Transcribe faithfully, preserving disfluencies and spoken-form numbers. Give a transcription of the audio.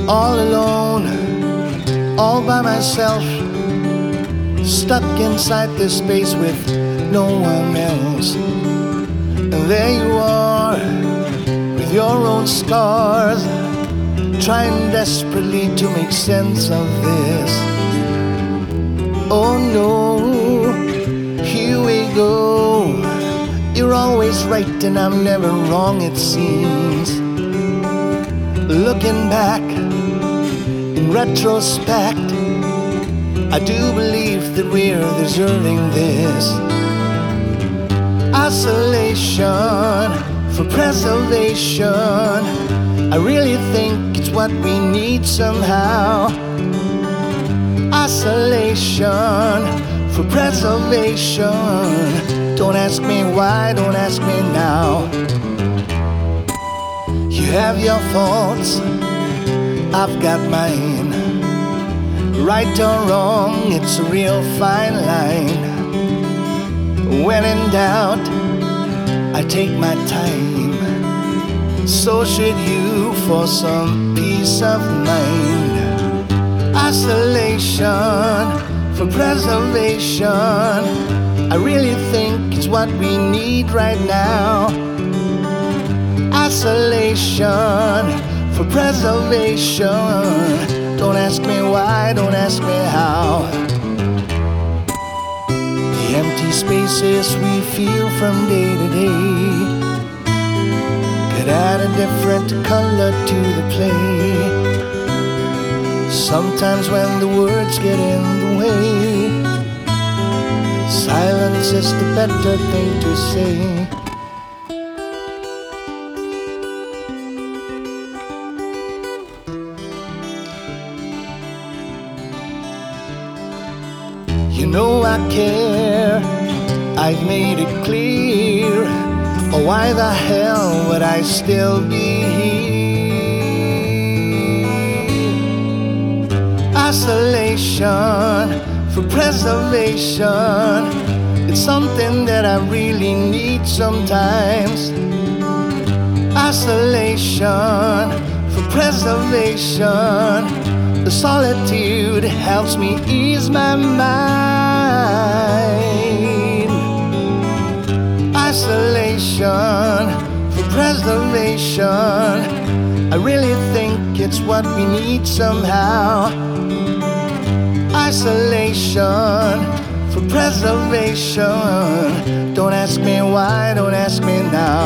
all alone, all by myself, stuck inside this space with no one else. And there you are, with your own scars, trying desperately to make sense of this. Oh no, here we go. You're always right and I'm never wrong, it seems. Looking back, in retrospect, I do believe that we're deserving this. Isolation for preservation, I really think it's what we need somehow. Isolation for preservation, don't ask me why, don't ask me now. You have your faults, I've got mine. Right or wrong, it's a real fine line. When in doubt, I take my time. So should you, for some peace of mind. Isolation for preservation, I really think it's what we need right now. Isolation for preservation, don't ask me why, don't ask me how. The empty spaces we feel from day to day could add a different color to the play. Sometimes when the words get in the way, silence is the better thing to say. You know I care, I've made it clear. Oh, why the hell would I still be here? Isolation for preservation, it's something that I really need sometimes. Isolation for preservation, the solitude helps me ease my mind. Isolation for preservation, I really think it's what we need somehow. Isolation for preservation, don't ask me why, don't ask me now.